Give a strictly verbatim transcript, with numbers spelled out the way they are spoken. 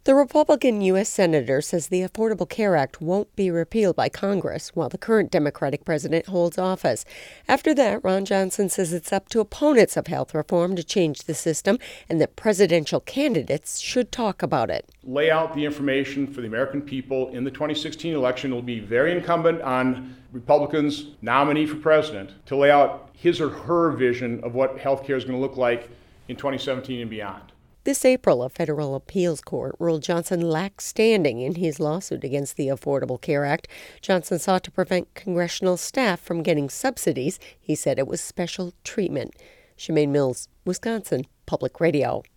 The Republican U S Senator says the Affordable Care Act won't be repealed by Congress while the current Democratic president holds office. After that, Ron Johnson says it's up to opponents of health reform to change the system and that presidential candidates should talk about it. Lay out the information for the American people in the twenty sixteen election. It will be very incumbent on Republicans' nominee for president to lay out his or her vision of what health care is going to look like in twenty seventeen and beyond. This April, a federal appeals court ruled Johnson lacked standing in his lawsuit against the Affordable Care Act. Johnson sought to prevent congressional staff from getting subsidies. He said it was special treatment. Shemaine Mills, Wisconsin Public Radio.